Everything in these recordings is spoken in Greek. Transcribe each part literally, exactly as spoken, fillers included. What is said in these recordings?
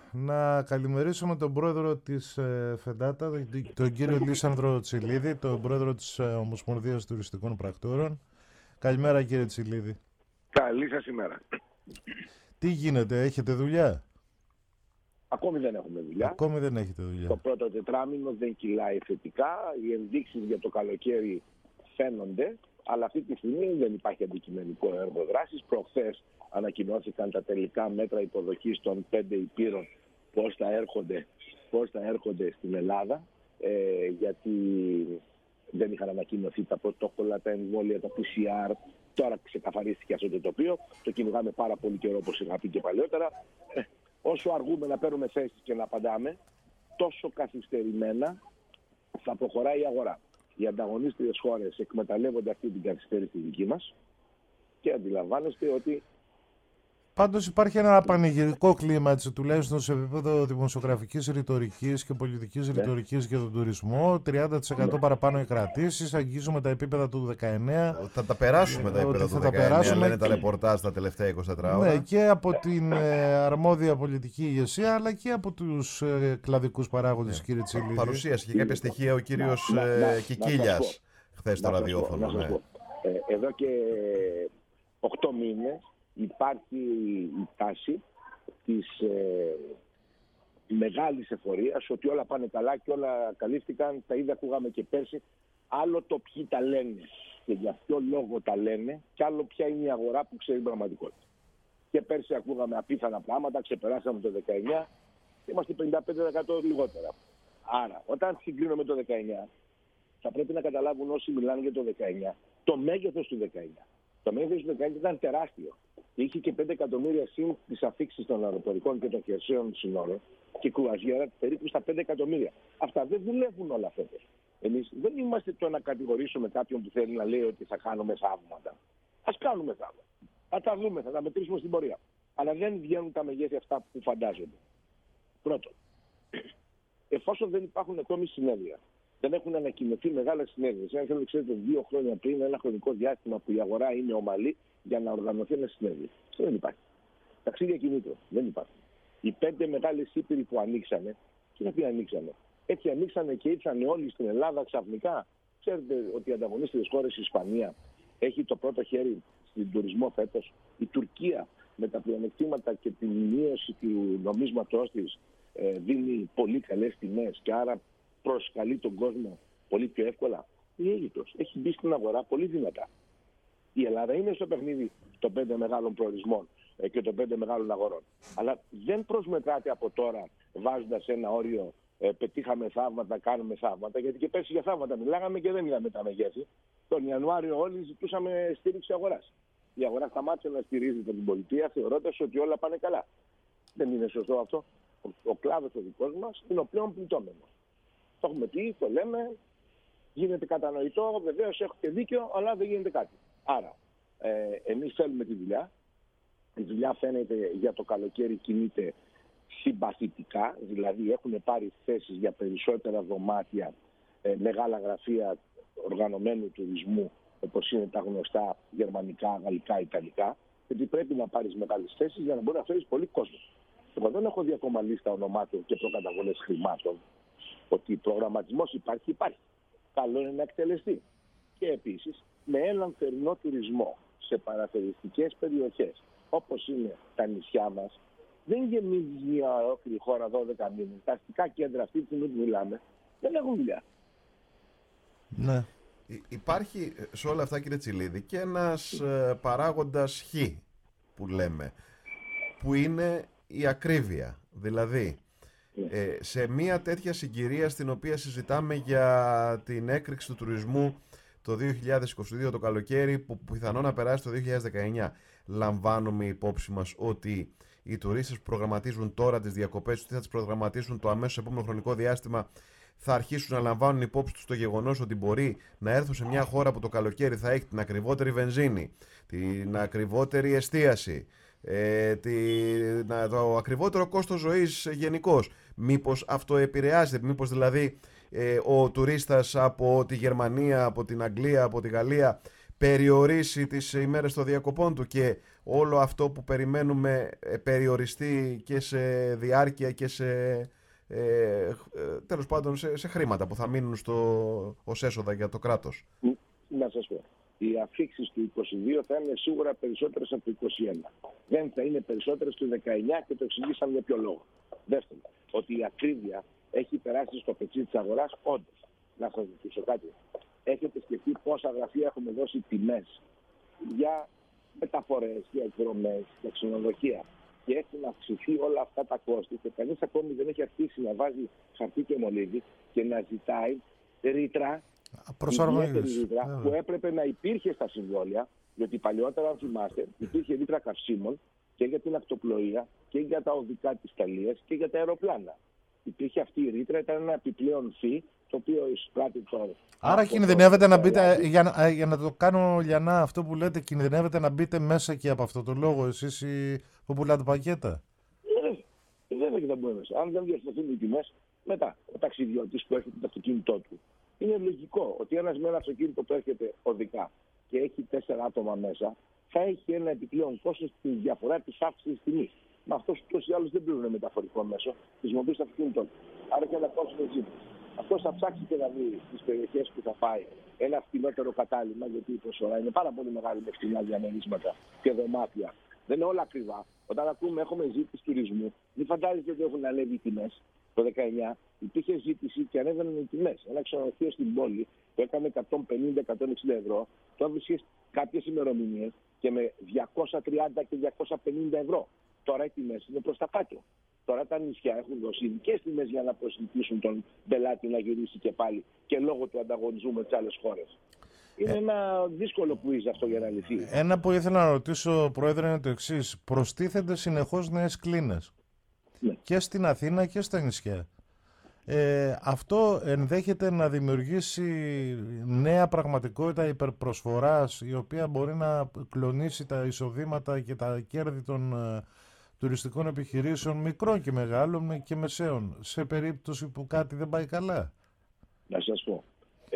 να καλημερίσουμε τον πρόεδρο της ε, Φεντάτα, τον κύριο Λίσανδρο Τσιλίδη, τον πρόεδρο της ε, Ομοσπονδίας Τουριστικών Πρακτόρων. Καλημέρα κύριε Τσιλίδη. Καλή σας ημέρα. Τι γίνεται, έχετε δουλειά? Ακόμη δεν έχουμε δουλειά. Ακόμη δεν έχετε δουλειά. Το πρώτο τετράμινο δεν κυλάει θετικά. Οι ενδείξεις για το καλοκαίρι φαίνονται, αλλά αυτή τη στιγμή δεν υπάρχει αντικειμενικό έργο δράσης. Προχθές ανακοινώθηκαν τα τελικά μέτρα υποδοχής των πέντε υπήρων, πώς θα έρχονται, πώς θα έρχονται στην Ελλάδα, ε, γιατί δεν είχαν ανακοινωθεί τα πρωτόκολλα, τα εμβόλια, τα πι σι αρ. Τώρα ξεκαθαρίστηκε αυτό το τοπίο. Το κυνηγάμε πάρα πολύ καιρό, όπως είχα πει και παλιότερα. Ε, όσο αργούμε να παίρνουμε θέσεις και να απαντάμε, τόσο καθυστερημένα θα προχωράει η αγορά. Οι ανταγωνίστριες χώρες εκμεταλλεύονται αυτή την καθυστέρηση δική μας και αντιλαμβάνεστε ότι... Πάντως υπάρχει ένα πανηγυρικό κλίμα, έτσι, τουλάχιστον σε επίπεδο δημοσιογραφικής ρητορικής και πολιτικής ναι. ρητορικής για τον τουρισμό. τριάντα τοις εκατό ναι. παραπάνω οι κρατήσεις, αγγίζουμε τα επίπεδα του δεκαεννέα. Θα τα περάσουμε τα επίπεδα του δεκαεννέα, λένε τα ρεπορτάζ τα τελευταία είκοσι τέσσερα ώρα. Ναι, και από την ε, αρμόδια πολιτική ηγεσία, αλλά και από τους ε, κλαδικούς παράγοντες, ναι. κύριε Τσιλίδη. Παρουσίασε και κάποια στοιχεία ο κύριος ε, Κικίλιας χθες στο ραδιόφωνο. Ναι. Ε, εδώ και οκτώ μήνες υπάρχει η τάση της ε, μεγάλης εφορίας ότι όλα πάνε καλά και όλα καλύφθηκαν. Τα ίδια ακούγαμε και πέρσι. Άλλο το ποιοι τα λένε και για ποιο λόγο τα λένε, και άλλο ποια είναι η αγορά που ξέρει πραγματικότητα. Και πέρσι ακούγαμε απίθανα πράγματα, ξεπεράσαμε το δεκαεννέα, είμαστε πενήντα πέντε τοις εκατό λιγότερα. Άρα, όταν συγκρίνουμε το δεκαεννέα, θα πρέπει να καταλάβουν όσοι μιλάνε για το δεκαεννέα, το μέγεθος του δεκαεννέα. Το μέγεθος του δεκαεννέα ήταν τεράστιο. Είχε και πέντε εκατομμύρια συν τις αφήξεις των αεροπορικών και των χερσαίων συνόρων και κρουαζιέρα περίπου στα πέντε εκατομμύρια. Αυτά δεν δουλεύουν όλα φέτος. Εμείς δεν είμαστε το να κατηγορήσουμε κάποιον που θέλει να λέει ότι θα κάνουμε θαύματα. Ας κάνουμε θαύματα. Θα τα δούμε, θα τα μετρήσουμε στην πορεία. Αλλά δεν βγαίνουν τα μεγέθη αυτά που φαντάζονται. Πρώτον, εφόσον δεν υπάρχουν ακόμη συνέδρια, δεν έχουν ανακοινωθεί μεγάλα συνέδρια. Αν θέλετε, ξέρετε, δύο χρόνια πριν, ένα χρονικό διάστημα που η αγορά είναι ομαλή για να οργανωθεί ένα συνέδριο. Αυτό δεν υπάρχει. Ταξίδια κινήτρων δεν υπάρχει. Οι πέντε μεγάλες ήπειροι που ανοίξανε, τι να πει ανοίξανε. Έτσι ανοίξανε και ήρθαν όλοι στην Ελλάδα ξαφνικά. Ξέρετε ότι οι ανταγωνίστριες χώρες, η Ισπανία, έχει το πρώτο χέρι στην τουρισμό φέτος. Η Τουρκία με τα πλεονεκτήματα και την μείωση του νομίσματός της ε, δίνει πολύ καλές τιμές και άρα προσκαλεί τον κόσμο πολύ πιο εύκολα. Η Αίγυπτος έχει μπει στην αγορά πολύ δυνατά. Η Ελλάδα είναι στο παιχνίδι των πέντε μεγάλων προορισμών ε, και των πέντε μεγάλων αγορών. Αλλά δεν προσμετράται από τώρα βάζοντας ένα όριο ε, πετύχαμε θαύματα, κάνουμε θαύματα, γιατί και πέρσι για θαύματα μιλάγαμε και δεν είδαμε τα μεγέθη. Τον Ιανουάριο όλοι ζητούσαμε στήριξη αγοράς. Η αγορά σταμάτησε να στηρίζει την πολιτεία θεωρώντας ότι όλα πάνε καλά. Δεν είναι σωστό αυτό. Ο, ο κλάδος ο δικός μας είναι ο πλέον πληττόμενος. Το έχουμε πει, το λέμε, γίνεται κατανοητό, βεβαίως έχω και δίκιο, αλλά δεν γίνεται κάτι. Άρα, ε, εμείς θέλουμε τη δουλειά. Η δουλειά φαίνεται για το καλοκαίρι κινείται συμπαθητικά, δηλαδή έχουν πάρει θέσεις για περισσότερα δωμάτια, ε, μεγάλα γραφεία οργανωμένου τουρισμού, όπως είναι τα γνωστά γερμανικά, γαλλικά, ιταλικά, γιατί πρέπει να πάρεις μεγάλες θέσεις για να μπορεί να φέρεις πολύ κόσμο. Εγώ δεν έχω δει ακόμα λίστα ονομάτων και προκαταβολές χρημάτων. Ότι προγραμματισμός υπάρχει, υπάρχει. Καλό είναι να εκτελεστεί. Και επίσης, με έναν θερινό τουρισμό σε παραθεριστικές περιοχές, όπως είναι τα νησιά μας, δεν γεμίζει μια ολόκληρη χώρα δώδεκα μήνες. Τα αστικά κέντρα αυτή τη στιγμή που μιλάμε δεν έχουν δουλειά. Ναι. Υπάρχει σε όλα αυτά, κύριε Τσιλίδη, και ένας ε, παράγοντας χ που λέμε, που είναι η ακρίβεια. Δηλαδή, ε, σε μια τέτοια συγκυρία στην οποία συζητάμε για την έκρηξη του τουρισμού το δύο χιλιάδες είκοσι δύο το καλοκαίρι, που πιθανόν να περάσει το δύο χιλιάδες δεκαεννέα, λαμβάνουμε υπόψη μας ότι οι τουρίστες που προγραμματίζουν τώρα τις διακοπές τους, τι θα τις προγραμματίσουν το αμέσως επόμενο χρονικό διάστημα, θα αρχίσουν να λαμβάνουν υπόψη τους το γεγονός ότι μπορεί να έρθουν σε μια χώρα που το καλοκαίρι θα έχει την ακριβότερη βενζίνη, την ακριβότερη εστίαση, ε, την, το ακριβότερο κόστος ζωής γενικώς. Μήπως αυτό επηρεάζεται, μήπως δηλαδή ε, ο τουρίστας από τη Γερμανία, από την Αγγλία, από τη Γαλλία περιορίσει τις ημέρες των διακοπών του και όλο αυτό που περιμένουμε περιοριστεί και σε διάρκεια και σε, ε, ε, τέλος πάντων σε, σε χρήματα που θα μείνουν στο, ως έσοδα για το κράτος? Να σας πω, οι αφήξεις του είκοσι δύο θα είναι σίγουρα περισσότερες από το είκοσι ένα. Δεν θα είναι περισσότερες του δεκαεννιά και το εξηγήσαμε για ποιο λόγο. Δεύτερον, ότι η ακρίβεια έχει περάσει στο πετσί της αγοράς, όντως. Να σας ρωτήσω κάτι. Έχετε σκεφτεί πόσα γραφεία έχουμε δώσει τιμές για μεταφορές, για εκδρομές, για ξενοδοχεία? Και έχουν αυξηθεί όλα αυτά τα κόστη και κανείς ακόμη δεν έχει αρχίσει να βάζει χαρτί και μολύβι και να ζητάει ρήτρα, ιδιαίτερη ρήτρα που έπρεπε να υπήρχε στα συμβόλαια, διότι παλιότερα, αν θυμάστε, υπήρχε ρήτρα καυσίμων και για την ακτοπλοεία και για τα οδικά της Ιταλίας και για τα αεροπλάνα. Υπήρχε αυτή η ρήτρα, ήταν ένα επιπλέον φύ, το οποίο εισπράττει τώρα. Άρα κινδυνεύετε να μπείτε, για, για να το κάνω λιανά αυτό που λέτε, κινδυνεύετε να μπείτε μέσα και από αυτό το λόγο εσείς οι, που πουλάτε πακέτα? Ε, βέβαια και θα μπούμε μέσα. Αν δεν διορθωθούν οι τιμές, μετά ο ταξιδιώτης που έρχεται το αυτοκίνητό του. Είναι λογικό ότι ένας με ένα αυτοκίνητο που έρχεται οδικά και έχει τέσσερα άτομα μέσα, θα έχει ένα επιπλέον κόστος στη διαφορά της αύξησης της τιμής. Μα αυτός ούτως ή άλλως δεν πληρώνει μεταφορικό μέσο, χρησιμοποιεί το αυτοκίνητό του. Άρα και ένα κόστος ζήτηση. Αυτός θα ψάξει και να δει στις περιοχές που θα πάει ένα φτηνότερο κατάλημα, γιατί η προσφορά είναι πάρα πολύ μεγάλη με φτηνά διαμερίσματα και δωμάτια. Δεν είναι όλα ακριβά. Όταν ακούμε έχουμε ζήτηση τουρισμού, μην φαντάζεστε ότι έχουν ανέβει οι τιμές. Το δεκαεννιά υπήρχε ζήτηση και ανέβαιναν οι τιμές. Ένα ξενοδοχείο στην πόλη που έκανε εκατόν πενήντα με εκατόν εξήντα ευρώ, το έβρισκε κάποιες ημερομηνίες και με διακόσια τριάντα και διακόσια πενήντα ευρώ. Τώρα οι τιμές είναι προς τα κάτω. Τώρα τα νησιά έχουν δώσει ειδικές τιμές για να προσελκύσουν τον πελάτη να γυρίσει και πάλι και λόγω του ανταγωνισμού με τις άλλες χώρες. Είναι ε, ένα δύσκολο που είσαι αυτό για να λυθεί. Ένα που ήθελα να ρωτήσω, Πρόεδρε, είναι το εξής. Προστίθενται συνεχώς νέες κλίνες. Ναι. Και στην Αθήνα και στα νησιά. Ε, αυτό ενδέχεται να δημιουργήσει νέα πραγματικότητα υπερπροσφοράς, η οποία μπορεί να κλονίσει τα εισοδήματα και τα κέρδη των ε, τουριστικών επιχειρήσεων μικρών και μεγάλων και μεσαίων, σε περίπτωση που κάτι δεν πάει καλά. Να σας πω, ε,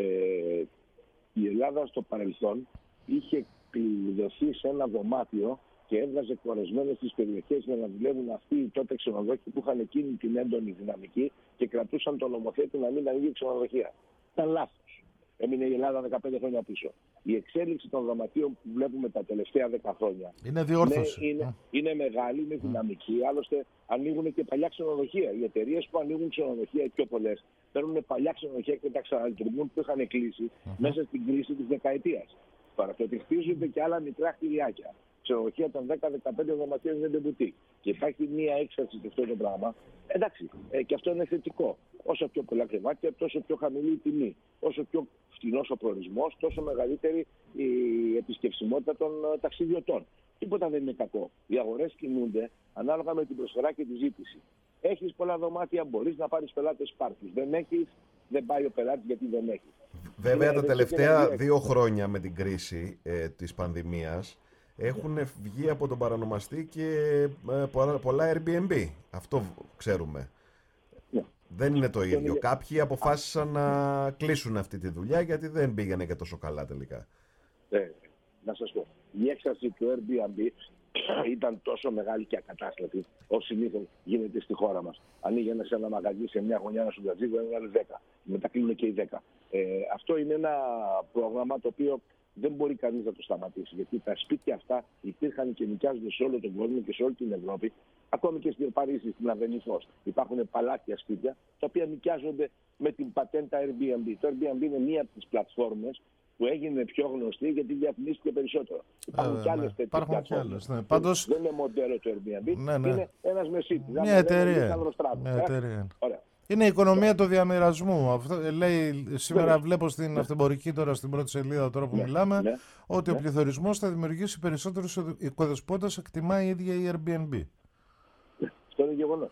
η Ελλάδα στο παρελθόν είχε κλειδωθεί σε ένα δωμάτιο και έβγαζε κορεσμένες στις περιοχές για να δουλεύουν αυτοί οι τότε ξενοδόχοι που είχαν εκείνη την έντονη δυναμική και κρατούσαν τον νομοθέτη να μην ανοίγει ξενοδοχεία. Ήταν λάθος. Έμεινε η Ελλάδα δεκαπέντε χρόνια πίσω. Η εξέλιξη των δωματίων που βλέπουμε τα τελευταία δέκα χρόνια είναι διόρθωση. Ναι, είναι, είναι μεγάλη, είναι δυναμική. Mm. Άλλωστε ανοίγουν και παλιά ξενοδοχεία. Οι εταιρείες που ανοίγουν ξενοδοχεία, πιο πολλές, παίρνουν παλιά ξενοδοχεία και τα ξαναλειτουργούν που είχαν κλείσει mm. μέσα στην κρίση της δεκαετίας. Τώρα και ότι χτίζονται και άλλα μικρά κτηριάκια. Ξενοδοχεία των δέκα με δεκαπέντε δωματίων είναι ντεμπουτί. Και υπάρχει μία έξαρση σε αυτό το πράγμα. Εντάξει, ε, και αυτό είναι θετικό. Όσο πιο πολλά κρεβάτια, τόσο πιο χαμηλή η τιμή. Όσο πιο φτηνός ο προορισμός, τόσο μεγαλύτερη η επισκεψιμότητα των uh, ταξιδιωτών. Τίποτα δεν είναι κακό. Οι αγορές κινούνται ανάλογα με την προσφορά και τη ζήτηση. Έχεις πολλά δωμάτια, μπορείς να πάρεις πελάτες πάρκους. Δεν έχεις, δεν πάει ο πελάτης γιατί δεν έχεις. Βέβαια, είναι, τα τελευταία δύο χρόνια με την κρίση ε, της πανδημίας έχουν βγει από τον παρανομαστή και ε, πολλά Airbnb. Αυτό ξέρουμε. Ναι. Δεν είναι το ίδιο. Είναι... Κάποιοι αποφάσισαν να κλείσουν αυτή τη δουλειά γιατί δεν πήγαινε και τόσο καλά τελικά. Ε, να σας πω, η έξαρση του Airbnb ήταν τόσο μεγάλη και ακατάστατη όσο συνήθως γίνεται στη χώρα μας. Ανοίγει ένας ένα μαγαζί σε μια γωνιά να σου βγάζει, είναι άλλες δέκα. Μετά κλείνουν και οι δέκα. Ε, αυτό είναι ένα πρόγραμμα το οποίο δεν μπορεί κανείς να το σταματήσει. Γιατί τα σπίτια αυτά υπήρχαν και νοικιάζονται σε όλο τον κόσμο και σε όλη την Ευρώπη. Ακόμη και στην Παρίσι, στην Αβενή Φως. Υπάρχουν παλάτια σπίτια τα οποία νοικιάζονται με την πατέντα Airbnb. Το Airbnb είναι μία από τις πλατφόρμες που έγινε πιο γνωστή γιατί διαφημίστηκε περισσότερο. Υπάρχουν και άλλες τέτοιες πλατφόρμες. Ναι. Πάντως... Δεν είναι μοντέλο το Airbnb. Ναι, ναι. Είναι ένας μεσίτης. Μια εταιρεία. Μια εταιρεία. Ωραία. Είναι η οικονομία του διαμοιρασμού. Αυτό, λέει, σήμερα ναι. βλέπω στην αυτεμπορική τώρα στην πρώτη σελίδα τώρα που ναι. μιλάμε ναι. ότι ναι. ο πληθωρισμός θα δημιουργήσει περισσότερους οικοδεσπότες, εκτιμά η ίδια η Airbnb. Ναι. Αυτό είναι γεγονός.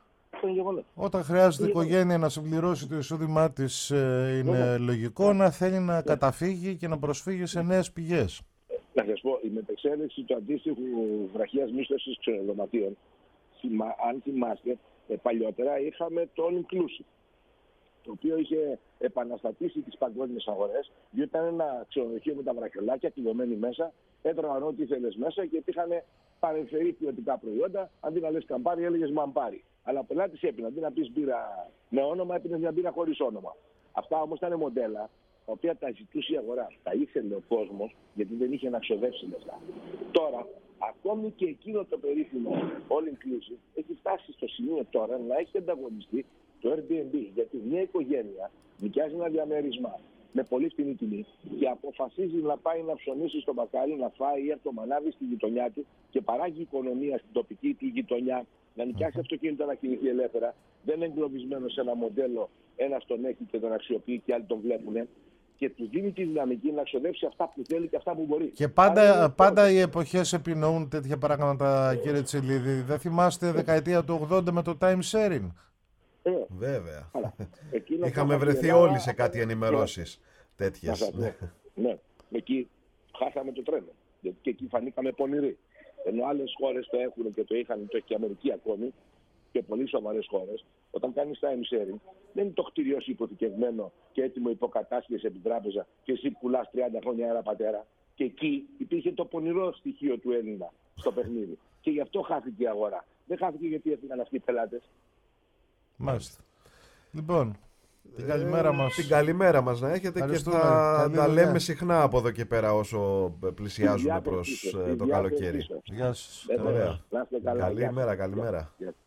Όταν χρειάζεται η οικογένεια να συμπληρώσει το εισόδημά της, είναι ναι. λογικό να θέλει να ναι. καταφύγει και να προσφύγει σε νέες πηγές. Να σας πω, η μετεξέλιξη του αντίστοιχου βραχίας μίσθωσης ξενοδωματίων, αν θυμάστε, Ε, παλιότερα είχαμε το all inclusive. το οποίο είχε επαναστατήσει τις παγκόσμιες αγορές, διότι ήταν ένα ξενοδοχείο με τα βραχιολάκια κλειδωμένοι μέσα, έτρωγαν ό,τι ήθελες μέσα και είχαν παρεμφερεί ποιοτικά προϊόντα. Αντί να λες καμπάρι, έλεγες μαμπάρι. Αλλά ο πελάτης έπινε. Αντί να πεις μπύρα με όνομα, έπινες μια μπύρα χωρίς όνομα. Αυτά όμως ήταν μοντέλα τα οποία τα ζητούσε η αγορά. Τα ήθελε ο κόσμος, γιατί δεν είχε να ξοδέψει λεφτά. Τώρα, ακόμη και εκείνο το περίφημο all inclusive έχει φτάσει στο σημείο τώρα να έχει ανταγωνιστεί το Airbnb. Γιατί μια οικογένεια νοικιάζει ένα διαμέρισμα με πολύ φτηνή τιμή και αποφασίζει να πάει να ψωνίσει στο μπακάλι, να φάει ή από το μανάβι στη γειτονιά του και παράγει οικονομία στην τοπική του γειτονιά, να νοικιάσει αυτοκίνητο να κινηθεί ελεύθερα. Δεν είναι εγκλωβισμένο σε ένα μοντέλο, ένας τον έχει και τον αξιοποιεί και άλλοι τον βλέπουν. Και του δίνει τη δυναμική να ξοδέψει αυτά που θέλει και αυτά που μπορεί. Και πάντα, Άρα, πάντα οι εποχές επινοούν τέτοια πράγματα, κύριε Τσιλίδη. Δεν θυμάστε δεκαετία του ογδόντα με το time sharing? Ε, Βέβαια. Εκείνο Είχαμε βρεθεί Ελλάδα, όλοι σε κάτι ενημερώσεις ναι. τέτοιες. Ναι. ναι. Εκεί χάσαμε το τρένο. Γιατί και εκεί φανήκαμε πονηροί. Ενώ άλλες χώρες το έχουν και το είχαν, το έχει και η Αμερική ακόμη, και πολύ σοβαρές χώρες, όταν κάνεις time sharing, δεν είναι το κτίριό σου υποθηκευμένο και έτοιμο υποκατάσχεση από την τράπεζα και εσύ πουλάς τριάντα χρόνια ένα πατέρα. Και εκεί υπήρχε το πονηρό στοιχείο του Έλληνα στο παιχνίδι. Και γι' αυτό χάθηκε η αγορά. Δεν χάθηκε γιατί έφυγαν αυτοί οι πελάτες. Μάλιστα. Λοιπόν, την καλημέρα μας. Την καλημέρα μας να έχετε και θα τα λέμε συχνά από εδώ και πέρα όσο πλησιάζουμε προς το καλοκαίρι. Γεια σας. Ωραία. Καλημέρα, καλημέρα.